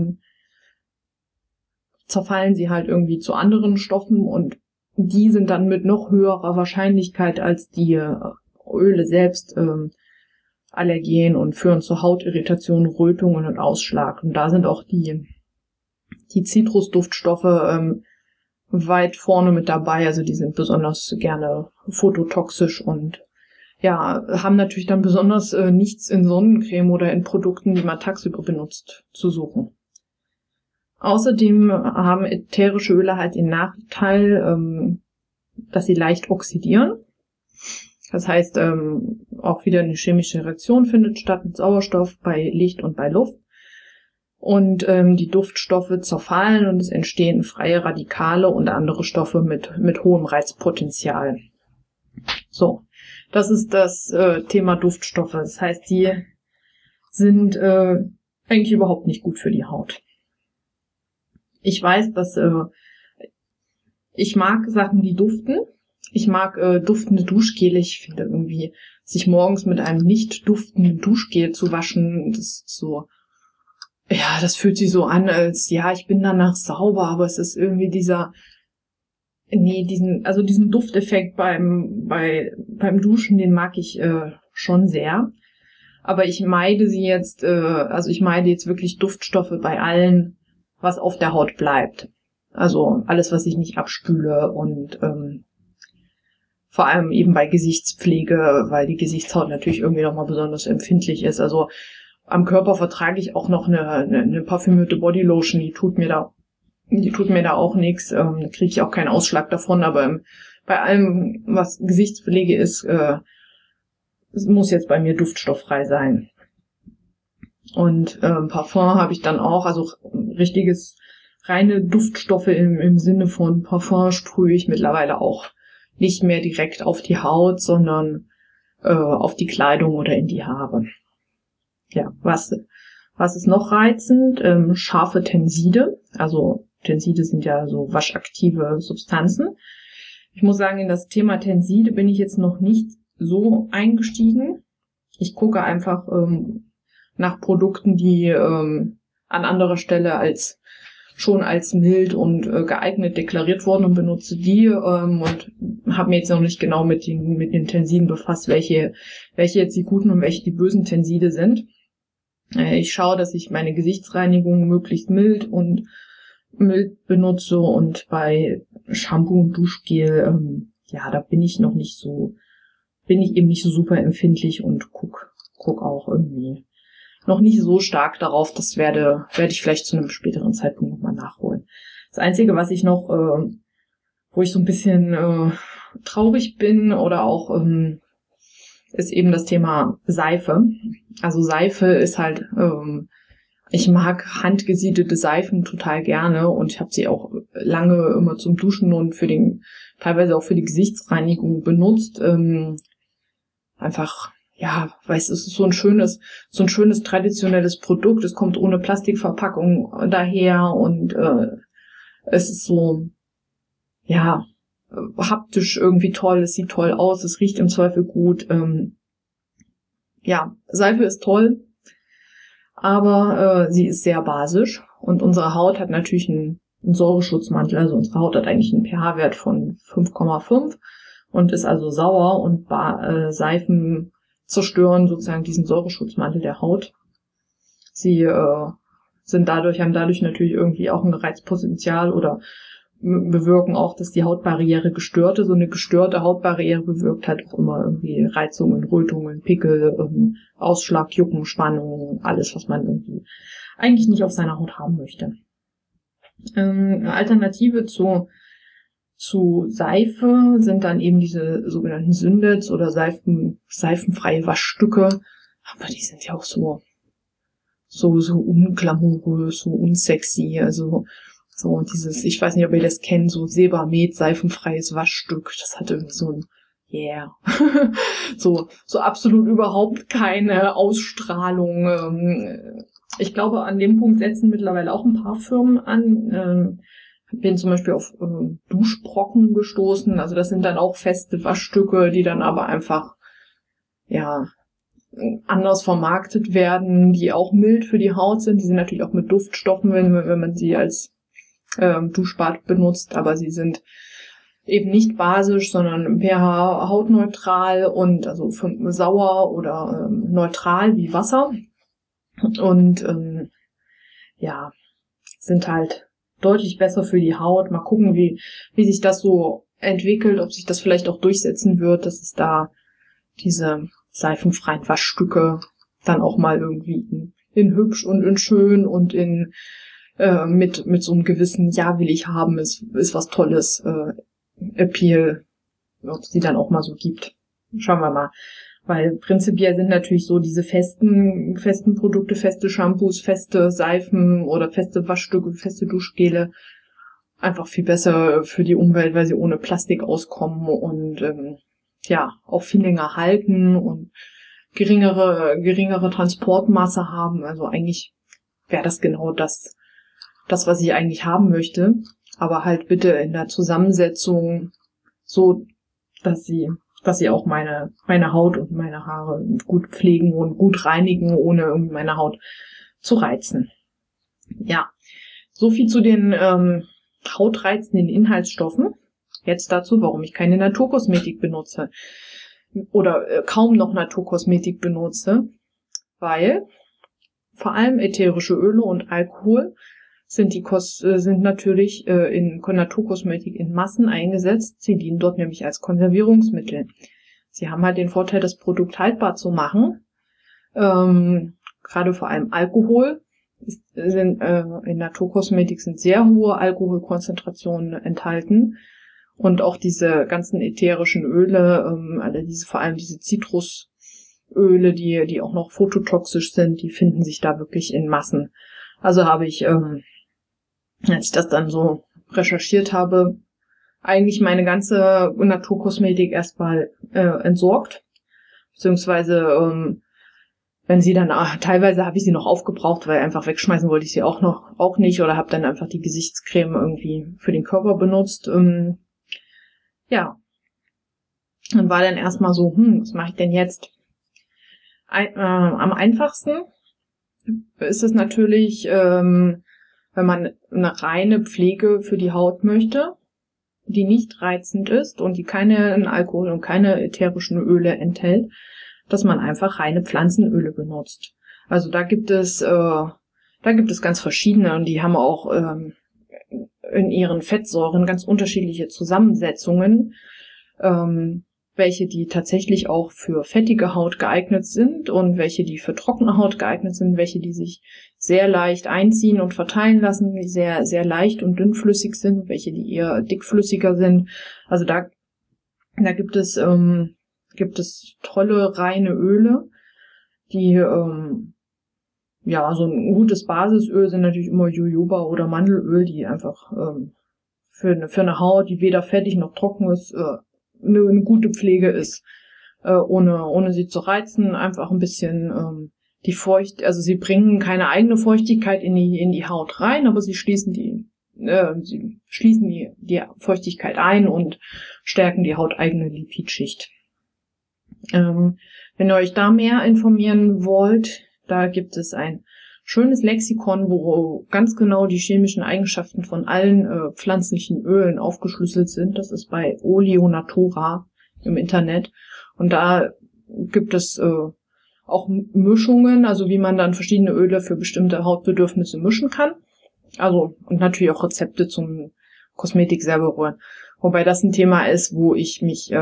zerfallen sie halt irgendwie zu anderen Stoffen und die sind dann mit noch höherer Wahrscheinlichkeit als die Öle selbst Allergen und führen zu Hautirritationen, Rötungen und Ausschlag. Und da sind auch die Zitrusduftstoffe weit vorne mit dabei. Also die sind besonders gerne phototoxisch und ja, haben natürlich dann besonders nichts in Sonnencreme oder in Produkten, die man tagsüber benutzt, zu suchen. Außerdem haben ätherische Öle halt den Nachteil, dass sie leicht oxidieren. Das heißt, auch wieder eine chemische Reaktion findet statt mit Sauerstoff bei Licht und bei Luft. Und die Duftstoffe zerfallen und es entstehen freie Radikale und andere Stoffe mit hohem Reizpotenzial. So, das ist das Thema Duftstoffe. Das heißt, die sind eigentlich überhaupt nicht gut für die Haut. Ich weiß, dass ich mag Sachen, die duften. Ich mag duftende Duschgele. Ich finde irgendwie, sich morgens mit einem nicht duftenden Duschgel zu waschen, das ist so, ja, das fühlt sich so an, als, ja, ich bin danach sauber, aber es ist irgendwie diesen Dufteffekt beim Duschen, den mag ich schon sehr. Aber ich meide jetzt wirklich Duftstoffe bei allen, was auf der Haut bleibt. Also alles, was ich nicht abspüle und vor allem eben bei Gesichtspflege, weil die Gesichtshaut natürlich irgendwie nochmal besonders empfindlich ist. Also am Körper vertrage ich auch noch eine parfümierte Bodylotion, die tut mir da auch nichts, kriege ich auch keinen Ausschlag davon, aber bei allem, was Gesichtspflege ist, es muss jetzt bei mir duftstofffrei sein. Und Parfum habe ich dann auch, also richtiges reine Duftstoffe im Sinne von Parfum sprühe ich mittlerweile auch nicht mehr direkt auf die Haut, sondern auf die Kleidung oder in die Haare. Ja, was ist noch reizend? Scharfe Tenside. Also Tenside sind ja so waschaktive Substanzen. Ich muss sagen, in das Thema Tenside bin ich jetzt noch nicht so eingestiegen. Ich gucke einfach nach Produkten, die an anderer Stelle als mild und geeignet deklariert wurden und benutze die und habe mir jetzt noch nicht genau mit den Tensiden befasst, welche jetzt die guten und welche die bösen Tenside sind. Ich schaue, dass ich meine Gesichtsreinigung möglichst mild benutze und bei Shampoo und Duschgel, da bin ich eben nicht so super empfindlich und guck auch irgendwie noch nicht so stark darauf. Das werde ich vielleicht zu einem späteren Zeitpunkt nochmal nachholen. Das Einzige, was ich noch, wo ich so ein bisschen traurig bin oder auch ist eben das Thema Seife. Also Seife ist halt, ich mag handgesiedelte Seifen total gerne und ich habe sie auch lange immer zum Duschen und teilweise auch für die Gesichtsreinigung benutzt. Einfach, ja, es ist so ein schönes traditionelles Produkt. Es kommt ohne Plastikverpackung daher und es ist so, haptisch irgendwie toll. Es sieht toll aus. Es riecht im Zweifel gut. Seife ist toll, aber sie ist sehr basisch und unsere Haut hat natürlich einen Säureschutzmantel. Also unsere Haut hat eigentlich einen pH-Wert von 5,5 und ist also sauer und Seifen zerstören sozusagen diesen Säureschutzmantel der Haut. Sie haben dadurch natürlich irgendwie auch ein Reizpotenzial oder bewirken auch, dass die Hautbarriere so eine gestörte Hautbarriere bewirkt halt auch immer irgendwie Reizungen, Rötungen, Pickel, Ausschlag, Jucken, Spannungen, alles, was man irgendwie eigentlich nicht auf seiner Haut haben möchte. Eine Alternative zu Seife sind dann eben diese sogenannten Syndets oder seifenfreie Waschstücke, aber die sind ja auch so unglamourös, so unsexy, also so dieses, ich weiß nicht, ob ihr das kennt, so Sebamed, seifenfreies Waschstück, das hat irgendwie so ein so absolut überhaupt keine Ausstrahlung. Ich glaube, an dem Punkt setzen mittlerweile auch ein paar Firmen an. Bin zum Beispiel auf Duschbrocken gestoßen, also das sind dann auch feste Waschstücke, die dann aber einfach, anders vermarktet werden, die auch mild für die Haut sind. Die sind natürlich auch mit Duftstoffen, wenn man sie als Duschbad benutzt, aber sie sind eben nicht basisch, sondern pH hautneutral und also sauer oder neutral wie Wasser und sind halt deutlich besser für die Haut. Mal gucken, wie sich das so entwickelt, ob sich das vielleicht auch durchsetzen wird, dass es da diese seifenfreien Waschstücke dann auch mal irgendwie in hübsch und in schön und in mit so einem gewissen will ich haben, ist was Tolles, Appeal, ob es die dann auch mal so gibt. Schauen wir mal. Weil prinzipiell sind natürlich so diese festen Produkte, feste Shampoos, feste Seifen oder feste Waschstücke, feste Duschgele einfach viel besser für die Umwelt, weil sie ohne Plastik auskommen und auch viel länger halten und geringere Transportmasse haben. Also eigentlich wäre das genau das, was ich eigentlich haben möchte. Aber halt bitte in der Zusammensetzung so, dass sie auch meine Haut und meine Haare gut pflegen und gut reinigen, ohne irgendwie meine Haut zu reizen. Ja, so viel zu den hautreizenden Inhaltsstoffen. Jetzt dazu, warum ich keine Naturkosmetik benutze oder kaum noch Naturkosmetik benutze, weil vor allem ätherische Öle und Alkohol sind natürlich in Naturkosmetik in Massen eingesetzt. Sie dienen dort nämlich als Konservierungsmittel. Sie haben halt den Vorteil, das Produkt haltbar zu machen. Gerade vor allem Alkohol in Naturkosmetik sind sehr hohe Alkoholkonzentrationen enthalten. Und auch diese ganzen ätherischen Öle, vor allem diese Zitrusöle, die auch noch phototoxisch sind, die finden sich da wirklich in Massen. Also habe ich, als ich das dann so recherchiert habe, eigentlich meine ganze Naturkosmetik erstmal entsorgt. Beziehungsweise, wenn sie dann, teilweise habe ich sie noch aufgebraucht, weil einfach wegschmeißen wollte ich sie auch nicht, oder habe dann einfach die Gesichtscreme irgendwie für den Körper benutzt. Und war dann erstmal so, was mache ich denn jetzt? Am einfachsten ist es natürlich, wenn man eine reine Pflege für die Haut möchte, die nicht reizend ist und die keinen Alkohol und keine ätherischen Öle enthält, dass man einfach reine Pflanzenöle benutzt. Also da gibt es ganz verschiedene und die haben auch in ihren Fettsäuren ganz unterschiedliche Zusammensetzungen, welche die tatsächlich auch für fettige Haut geeignet sind und welche die für trockene Haut geeignet sind, welche die sich sehr leicht einziehen und verteilen lassen, die sehr, sehr leicht und dünnflüssig sind, welche die eher dickflüssiger sind. Also da gibt es tolle reine Öle, die so ein gutes Basisöl sind natürlich immer Jojoba oder Mandelöl, die einfach für eine Haut, die weder fettig noch trocken ist, eine gute Pflege ist, ohne sie zu reizen, einfach ein bisschen also sie bringen keine eigene Feuchtigkeit in die Haut rein, aber sie schließen die Feuchtigkeit ein und stärken die hauteigene Lipidschicht. Wenn ihr euch da mehr informieren wollt, da gibt es ein schönes Lexikon, wo ganz genau die chemischen Eigenschaften von allen pflanzlichen Ölen aufgeschlüsselt sind. Das ist bei Oleo Natura im Internet. Und da gibt es auch Mischungen, also wie man dann verschiedene Öle für bestimmte Hautbedürfnisse mischen kann. Also, und natürlich auch Rezepte zum Kosmetik selber rühren. Wobei das ein Thema ist, wo ich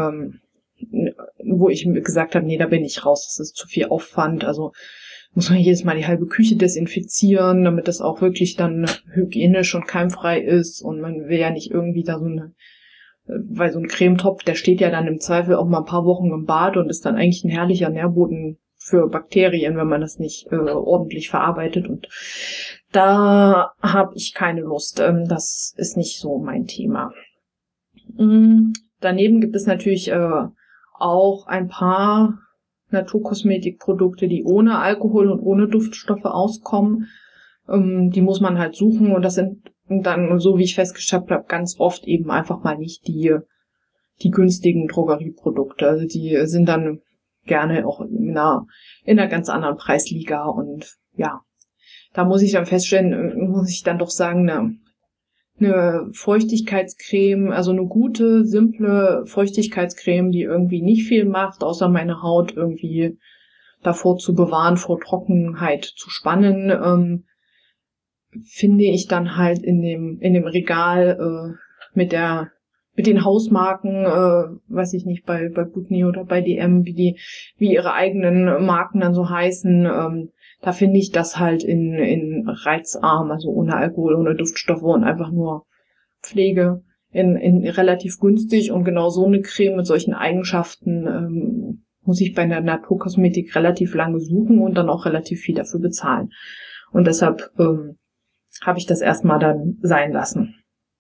gesagt habe, nee, da bin ich raus. Das ist zu viel Aufwand. Also muss man jedes Mal die halbe Küche desinfizieren, damit das auch wirklich dann hygienisch und keimfrei ist. Und man will ja nicht irgendwie da weil so ein Cremetopf, der steht ja dann im Zweifel auch mal ein paar Wochen im Bad und ist dann eigentlich ein herrlicher Nährboden für Bakterien, wenn man das nicht ordentlich verarbeitet. Und da habe ich keine Lust. Das ist nicht so mein Thema. Daneben gibt es natürlich auch ein paar Naturkosmetikprodukte, die ohne Alkohol und ohne Duftstoffe auskommen. Die muss man halt suchen und das sind dann, so wie ich festgestellt habe, ganz oft eben einfach mal nicht die günstigen Drogerieprodukte. Also die sind dann gerne auch in einer ganz anderen Preisliga und ja, da muss ich dann doch sagen, eine Feuchtigkeitscreme, also eine gute, simple Feuchtigkeitscreme, die irgendwie nicht viel macht, außer meine Haut irgendwie davor zu bewahren, vor Trockenheit zu spannen, finde ich dann halt in dem Regal mit den Hausmarken, weiß ich nicht, bei Butni oder bei DM, wie ihre eigenen Marken dann so heißen, da finde ich das halt in reizarm, also ohne Alkohol, ohne Duftstoffe und einfach nur Pflege in relativ günstig. Und genau so eine Creme mit solchen Eigenschaften muss ich bei der Naturkosmetik relativ lange suchen und dann auch relativ viel dafür bezahlen. Und deshalb habe ich das erstmal dann sein lassen.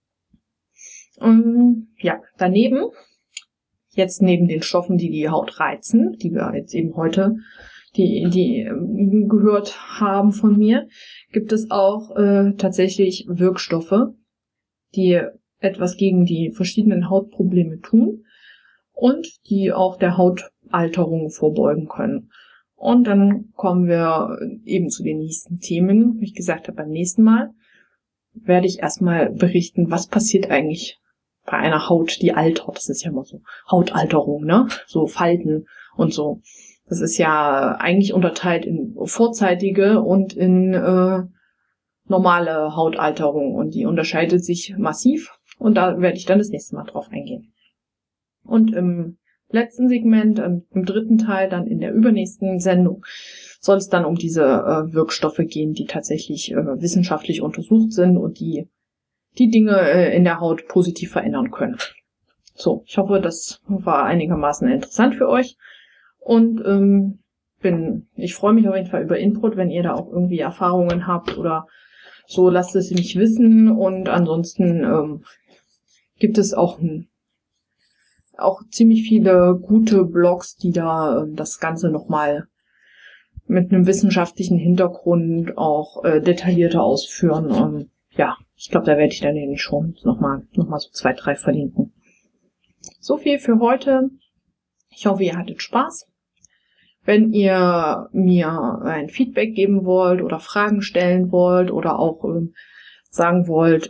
Ja, daneben, jetzt neben den Stoffen, die Haut reizen, die wir jetzt eben heute die gehört haben von mir, gibt es auch tatsächlich Wirkstoffe, die etwas gegen die verschiedenen Hautprobleme tun und die auch der Hautalterung vorbeugen können. Und dann kommen wir eben zu den nächsten Themen. Wie ich gesagt habe, beim nächsten Mal werde ich erstmal berichten, was passiert eigentlich bei einer Haut, die altert. Das ist ja immer so Hautalterung, ne? So Falten und so. Das ist ja eigentlich unterteilt in vorzeitige und in normale Hautalterung. Und die unterscheidet sich massiv. Und da werde ich dann das nächste Mal drauf eingehen. Und im letzten Segment, im dritten Teil, dann in der übernächsten Sendung, soll es dann um diese Wirkstoffe gehen, die tatsächlich wissenschaftlich untersucht sind und die Dinge in der Haut positiv verändern können. So, ich hoffe, das war einigermaßen interessant für euch. Und ich freue mich auf jeden Fall über Input, wenn ihr da auch irgendwie Erfahrungen habt oder so, lasst es mich wissen. Und ansonsten gibt es auch ziemlich viele gute Blogs, die da das Ganze nochmal mit einem wissenschaftlichen Hintergrund auch detaillierter ausführen. Ja, ich glaube, da werde ich dann in den Shownotes nochmal so 2, 3 verlinken. So viel für heute. Ich hoffe, ihr hattet Spaß. Wenn ihr mir ein Feedback geben wollt oder Fragen stellen wollt oder auch sagen wollt,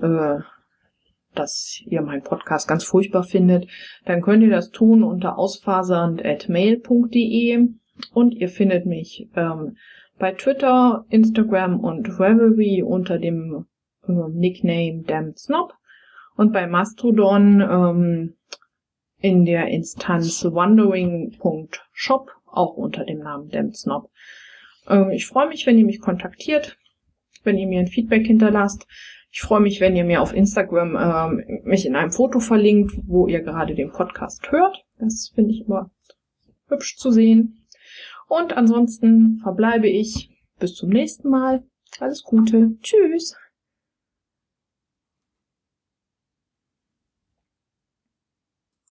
dass ihr meinen Podcast ganz furchtbar findet, dann könnt ihr das tun unter ausfasernd@mail.de und ihr findet mich bei Twitter, Instagram und Ravelry unter dem Nickname DampedSnob und bei Mastodon in der Instanz wondering.shop auch unter dem Namen DampedSnob. Ich freue mich, wenn ihr mich kontaktiert, wenn ihr mir ein Feedback hinterlasst. Ich freue mich, wenn ihr mir auf Instagram mich in einem Foto verlinkt, wo ihr gerade den Podcast hört. Das finde ich immer hübsch zu sehen. Und ansonsten verbleibe ich bis zum nächsten Mal. Alles Gute. Tschüss.